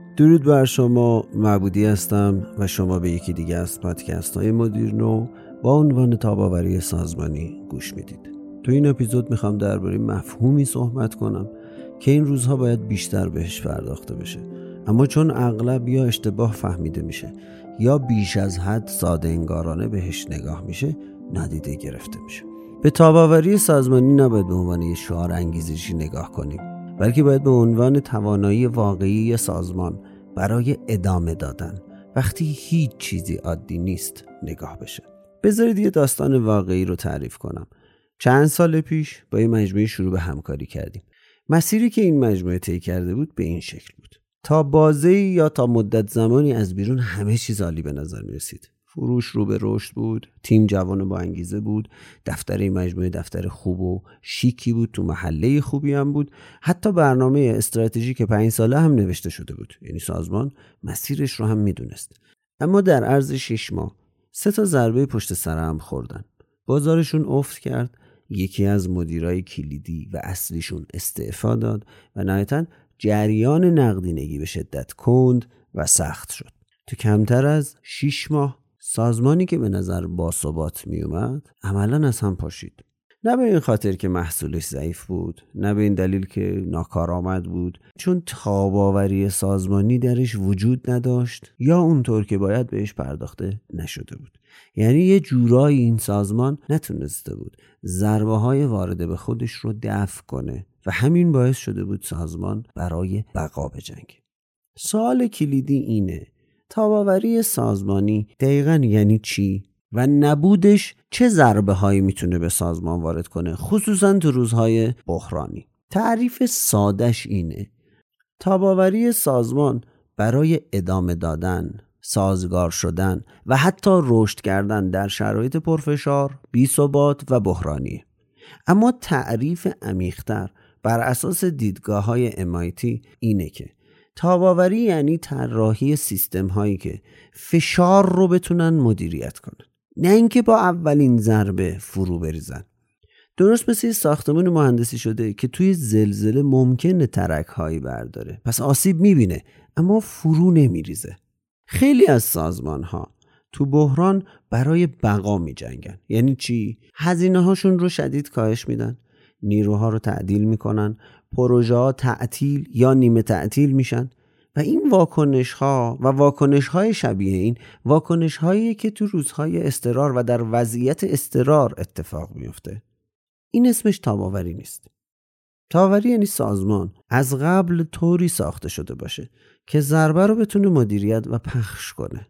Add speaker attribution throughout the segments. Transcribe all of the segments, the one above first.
Speaker 1: درود بر شما، معبودی هستم و شما به یکی دیگه از پادکست های مدیرنو با عنوان تاب‌آوری سازمانی گوش میدید. تو این اپیزود میخوام درباره مفهومی صحبت کنم که این روزها باید بیشتر بهش پرداخته بشه، اما چون اغلب یا اشتباه فهمیده میشه یا بیش از حد ساده انگارانه بهش نگاه میشه، نادیده گرفته میشه. به تاب‌آوری سازمانی نباید به عنوان یه شعار انگیزشی نگاه کنیم، بلکه باید به عنوان توانایی واقعی سازمان برای ادامه دادن وقتی هیچ چیزی عادی نیست نگاه بشه. بذارید یه داستان واقعی رو تعریف کنم. چند سال پیش با یه مجموعه شروع به همکاری کردیم. مسیری که این مجموعه طی کرده بود به این شکل بود: تا بازه‌ای یا تا مدت زمانی از بیرون همه چیز عالی به نظر می رسید. فروش رو به رشد بود، تیم جوان و با انگیزه بود، دفتر این مجموعه دفتر خوب و شیکی بود، تو محله خوبی هم بود، حتی برنامه استراتژیک 5 ساله هم نوشته شده بود، یعنی سازمان مسیرش رو هم میدونست. اما در عرض 6 ماه 3 ضربه پشت سر هم خوردن. بازارشون افت کرد، یکی از مدیرای کلیدی و اصلیشون استعفا داد و نهایتاً جریان نقدینگی به شدت کند و سخت شد. تو کمتر از 6 ماه سازمانی که به نظر باثبات می اومد عملاً از هم پاشید. نه به این خاطر که محصولش ضعیف بود، نه به این دلیل که ناکارآمد بود، چون تاب‌آوری سازمانی درش وجود نداشت یا اونطور که باید بهش پرداخته نشده بود. یعنی یه جورایی این سازمان نتونسته بود ضربه های وارده به خودش رو دفع کنه و همین باعث شده بود سازمان برای بقا بجنگه. سوال کلیدی اینه: تاب‌آوری سازمانی دقیقاً یعنی چی و نبودش چه ضربه هایی میتونه به سازمان وارد کنه، خصوصاً تو روزهای بحرانی؟ تعریف سادهش اینه: تاب‌آوری سازمان برای ادامه دادن، سازگار شدن و حتی رشد کردن در شرایط پرفشار، بی‌ثبات و بحرانی. اما تعریف عمیق‌تر بر اساس دیدگاه‌های MIT اینه که تاب‌آوری یعنی طراحی سیستم هایی که فشار رو بتونن مدیریت کنن، نه اینکه با اولین ضربه فرو بریزن. درست مثل ساختمان مهندسی شده که توی زلزله ممکنه ترک هایی برداره، پس آسیب میبینه اما فرو نمیریزه. خیلی از سازمان ها تو بحران برای بقا میجنگن. یعنی چی؟ هزینه هاشون رو شدید کاهش میدن، نیروها رو تعدیل میکنن، پروژه ها تعطیل یا نیمه تعطیل میشن و این واکنش ها و واکنش های شبیه این واکنش هایی که تو روزهای اضطرار و در وضعیت اضطرار اتفاق میفته. این اسمش تاب‌آوری نیست. تاب‌آوری یعنی سازمان از قبل طوری ساخته شده باشه که ضربه رو بتونه مدیریت و پخش کنه،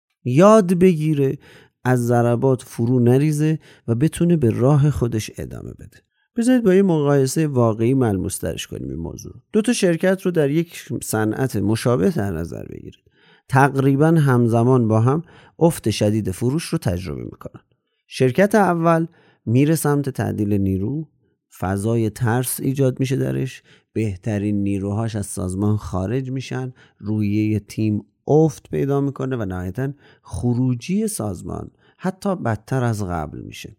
Speaker 1: یاد بگیره از ضربات فرو نریزه و بتونه به راه خودش ادامه بده. بذارید با یه مقایسه واقعی ملموس ترش کنیم این موضوع. 2 شرکت رو در یک صنعت مشابه در نظر بگیرید. تقریباً همزمان با هم افت شدید فروش رو تجربه میکنن. شرکت اول میره سمت تعدیل نیرو، فضای ترس ایجاد میشه درش، بهترین نیروهاش از سازمان خارج میشن، رویه تیم افت پیدا میکنه و نهایتاً خروجی سازمان حتی بدتر از قبل میشه.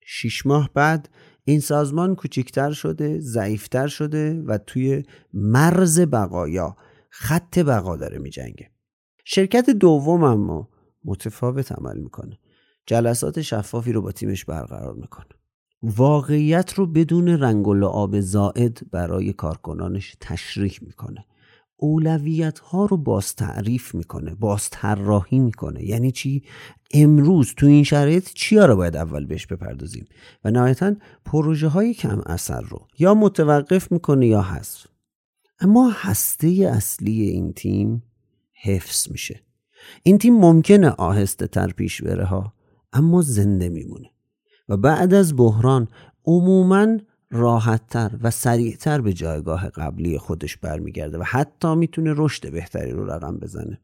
Speaker 1: 6 ماه بعد این سازمان کوچکتر شده، ضعیفتر شده و توی مرز بقا یا خط بقا داره میجنگه. شرکت دوم اما متفاوت عمل میکنه. جلسات شفافی رو با تیمش برقرار میکنه. واقعیت رو بدون رنگ و لعاب زائد برای کارکنانش تشریح میکنه. اولویت ها رو باز تعریف میکنه، باز طراحی میکنه. یعنی چی؟ امروز تو این شرایط چیا رو باید اول بهش بپردازیم و نهایتاً پروژه های کم اثر رو یا متوقف میکنه یا حذف. اما هسته اصلی این تیم حفظ میشه. این تیم ممکنه آهسته تر پیش بره ها، اما زنده میمونه و بعد از بحران عموماً راحت‌تر و سریعتر به جایگاه قبلی خودش برمیگرده و حتی میتونه رشد بهتری رو رقم بزنه.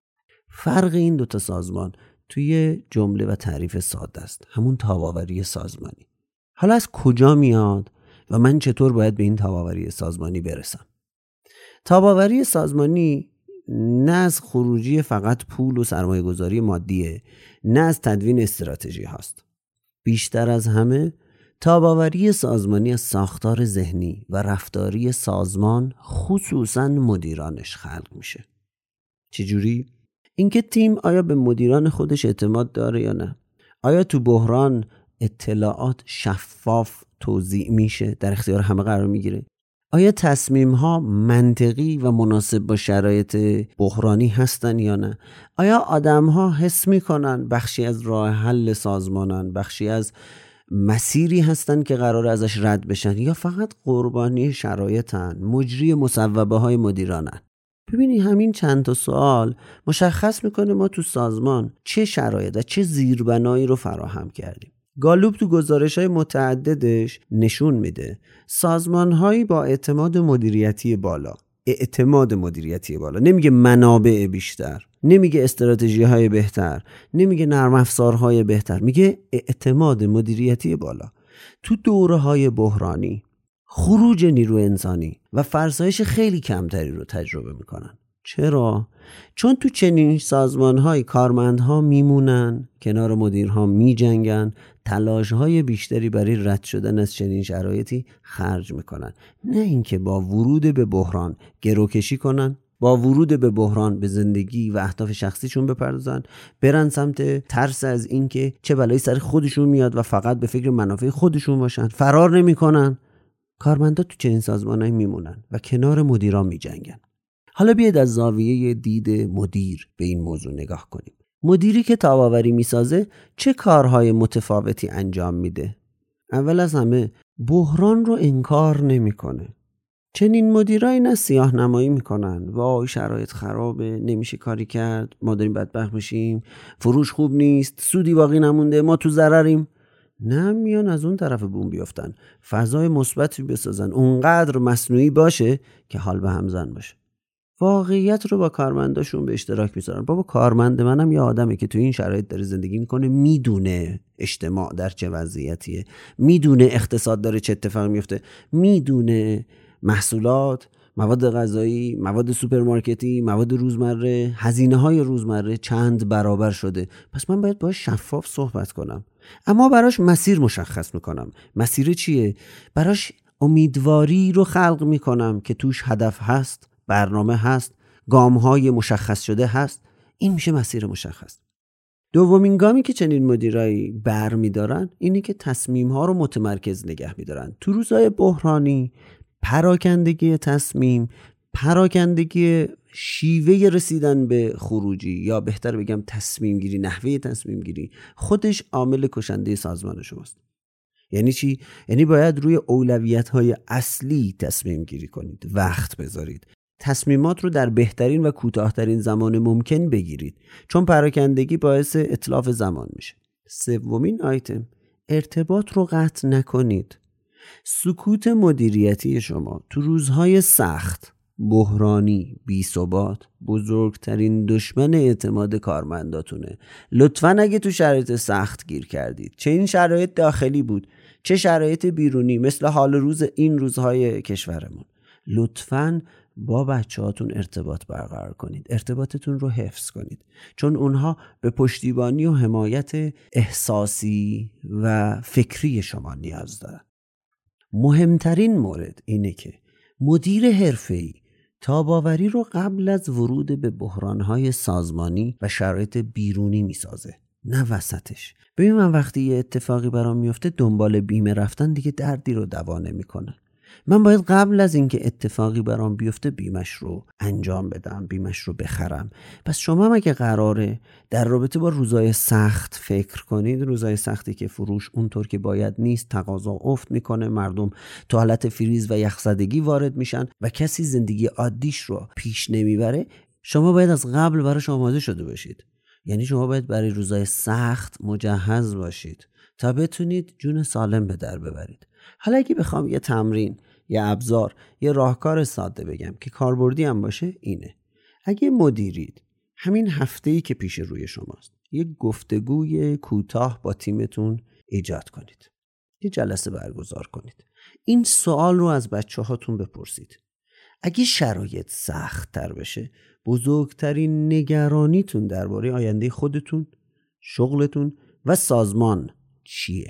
Speaker 1: فرق این 2 سازمان توی جمله و تعریف ساده است، همون تاب‌آوری سازمانی. حالا از کجا میاد و من چطور باید به این تاب‌آوری سازمانی برسم؟ تاب‌آوری سازمانی نه از خروجی فقط پول و سرمایه‌گذاری مادیه، نه از تدوین استراتژی هاست. بیشتر از همه تاب‌آوری سازمانی از ساختار ذهنی و رفتاری سازمان، خصوصاً مدیرانش، خلق میشه. چجوری؟ اینکه تیم آیا به مدیران خودش اعتماد داره یا نه؟ آیا تو بحران اطلاعات شفاف توزیع میشه، در اختیار همه قرار میگیره؟ آیا تصمیم‌ها منطقی و مناسب با شرایط بحرانی هستن یا نه؟ آیا آدم‌ها حس میکنن بخشی از راه حل سازمانن، بخشی از مسیری هستن که قرار ازش رد بشن، یا فقط قربانی شرایطن، مجری مصوبه‌های مدیرانن؟ ببینی همین چند تا سوال مشخص میکنه ما تو سازمان چه شرایط و چه زیربنایی رو فراهم کردیم. گالوب تو گزارش‌های متعددش نشون میده سازمان‌هایی با اعتماد مدیریتی بالا، نمیگه منابع بیشتر، نمیگه استراتژی‌های بهتر، نمیگه نرم افزارهای بهتر، میگه اعتماد مدیریتی بالا. تو دوره‌های بحرانی خروج نیرو انسانی و فرسایش خیلی کمتری رو تجربه میکنن. چرا؟ چون تو چنین سازمان‌های کارمندها میمونن، کنار مدیرها میجنگن، تلاش‌های بیشتری برای رد شدن از چنین شرایطی خرج میکنن، نه اینکه با ورود به بحران گروکشی کنن، با ورود به بحران به زندگی و اهداف شخصیشون بپردازن، برن سمت ترس از اینکه چه بلایی سر خودشون میاد و فقط به فکر منافع خودشون باشن، فرار نمیکنن. کارمندا تو چنین سازمانایی میمونن و کنار مدیران میجنگن. حالا بیاید از زاویه دید مدیر به این موضوع نگاه کنیم. مدیری که تاب‌آوری میسازه چه کارهای متفاوتی انجام میده؟ اول از همه بحران رو انکار نمیکنه. چنین مدیرایی نه سیاه نمایی میکنن، وای شرایط خرابه، نمیشه کاری کرد، ما داریم بدبخت میشیم، فروش خوب نیست، سودی باقی نمونده، ما تو ضرریم. نه، میان از اون طرف بوم بیافتن، فضای مثبتی بسازن، اونقدر مصنوعی باشه که حال به همزن باشه. واقعیت رو با کارمنداشون به اشتراک میذارن. بابا کارمند منم یه آدمه که تو این شرایط داره زندگی میکنه، میدونه اجتماع در چه وضعیتیه، میدونه اقتصاد داره چه اتفاقی میفته، میدونه محصولات، مواد غذایی، مواد سوپرمارکتی، مواد روزمره، هزینه‌های روزمره چند برابر شده. پس من باید باهاش شفاف صحبت کنم، اما براش مسیر مشخص میکنم. مسیر چیه؟ براش امیدواری رو خلق میکنم که توش هدف هست، برنامه هست، گام‌های مشخص شده هست. این میشه مسیر مشخص. دومین گامی که چنین مدیرایی برمی‌دارن اینه که تصمیم‌ها رو متمرکز نگه می‌دارن. تو روزهای بحرانی پراکندگی تصمیم، پراکندگی شیوه رسیدن به خروجی، یا بهتر بگم تصمیم گیری، نحوه تصمیم گیری، خودش عامل کشنده سازمان شماست. یعنی چی؟ یعنی باید روی اولویت‌های اصلی تصمیم گیری کنید، وقت بذارید، تصمیمات رو در بهترین و کوتاه‌ترین زمان ممکن بگیرید، چون پراکندگی باعث اتلاف زمان میشه. سومین آیتم، ارتباط رو قطع نکنید. سکوت مدیریتی شما تو روزهای سخت، بحرانی، بی‌ثبات بزرگترین دشمن اعتماد کارمنداتونه. لطفاً اگه تو شرایط سخت گیر کردید، چه این شرایط داخلی بود چه شرایط بیرونی مثل حال روز این روزهای کشورمون، لطفاً با بچه‌هاتون ارتباط برقرار کنید، ارتباطتون رو حفظ کنید، چون اونها به پشتیبانی و حمایت احساسی و فکری شما نیاز دارن. مهمترین مورد اینه که مدیر حرفه‌ای تاب‌آوری رو قبل از ورود به بحران‌های سازمانی و شرایط بیرونی میسازه، نه وسطش. ببین من وقتی یه اتفاقی برام میفته دنبال بیمه رفتن دیگه دردی رو دوا نمی‌کنه. من باید قبل از اینکه اتفاقی برام بیفته بیمش رو انجام بدم، بیمش رو بخرم. پس شما مگه قراره در رابطه با روزای سخت فکر کنید، روزای سختی که فروش اونطور که باید نیست، تقاضا افت میکنه، مردم تو حالت فریز و یخزدگی وارد میشن و کسی زندگی عادیش رو پیش نمیبره، شما باید از قبل براش آماده شده باشید. یعنی شما باید برای روزای سخت مجهز باشید تا بتونید جون سالم به در ببرید. حالا اگه بخوام یه تمرین، یه ابزار، یه راهکار ساده بگم که کاربردی هم باشه، اینه: اگه مدیرید، همین هفته‌ای که پیش روی شماست، یه گفتگوی کوتاه با تیمتون ایجاد کنید، یه جلسه برگزار کنید. این سوال رو از بچه‌هاتون بپرسید: اگه شرایط سخت تر بشه، بزرگترین نگرانیتون درباره آینده خودتون، شغلتون و سازمان چیه؟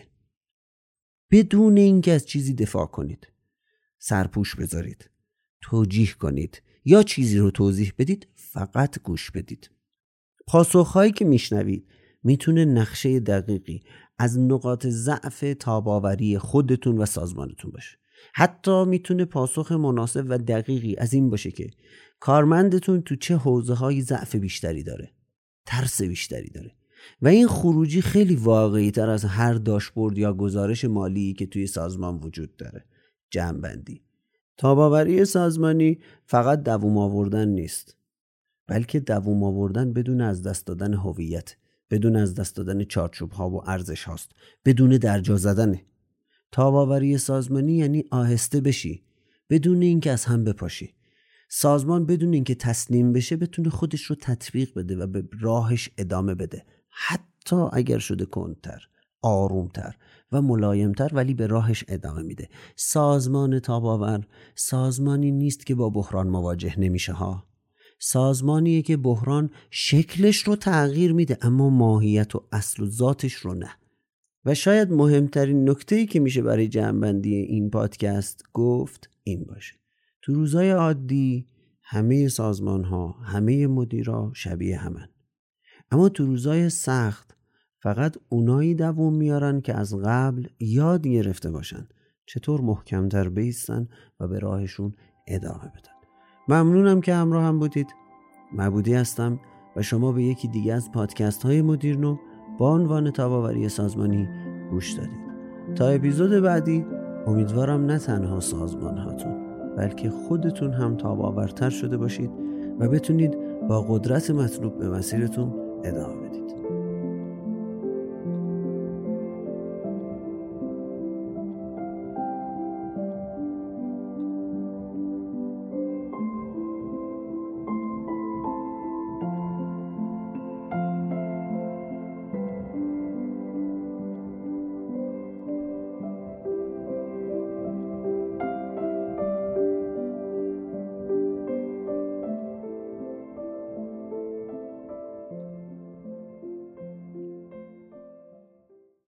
Speaker 1: بدون اینکه از چیزی دفاع کنید، سرپوش بذارید، توجیه کنید یا چیزی رو توضیح بدید، فقط گوش بدید. پاسخهایی که میشنوید میتونه نقشه دقیقی از نقاط ضعف تاب‌آوری خودتون و سازمانتون باشه. حتی میتونه پاسخ مناسب و دقیقی از این باشه که کارمندتون تو چه حوزه‌های ضعف بیشتری داره، ترس بیشتری داره. و این خروجی خیلی واقعی تر از هر داشبورد یا گزارش مالی که توی سازمان وجود داره. جمع‌بندی: تاب‌آوری سازمانی فقط دوام آوردن نیست، بلکه دوام آوردن بدون از دست دادن هویت، بدون از دست دادن چارچوب‌ها و ارزش هاست، بدون درجا زدنه. تاب‌آوری سازمانی یعنی آهسته بشی بدون اینکه از هم بپاشی. سازمان بدون اینکه تسلیم بشه بتونه خودش رو تطبیق بده و به راهش ادامه بده، حتی اگر شده کندتر، آرومتر و ملایمتر، ولی به راهش ادامه میده. سازمان تاب‌آور سازمانی نیست که با بحران مواجه نمیشه ها. سازمانیه که بحران شکلش رو تغییر میده اما ماهیت و اصل و ذاتش رو نه. و شاید مهمترین نکته‌ای که میشه برای جمع‌بندی این پادکست گفت این باشه: تو روزهای عادی همه سازمان‌ها، همه مدیرا شبیه همن، اما تو روزهای سخت فقط اونایی دوام میارن که از قبل یاد گرفته باشن چطور محکم‌تر بایستن و به راهشون ادامه بدن. ممنونم که همراه هم بودید. معبودی هستم و شما به یکی دیگه از پادکست های مدیرنو با عنوان تاب‌آوری سازمانی گوش دادید. تا اپیزود بعدی امیدوارم نه تنها سازمان هاتون بلکه خودتون هم تاب‌آورتر شده باشید و بتونید با قدرت مطلوب به مسیرتون ادامه بدید.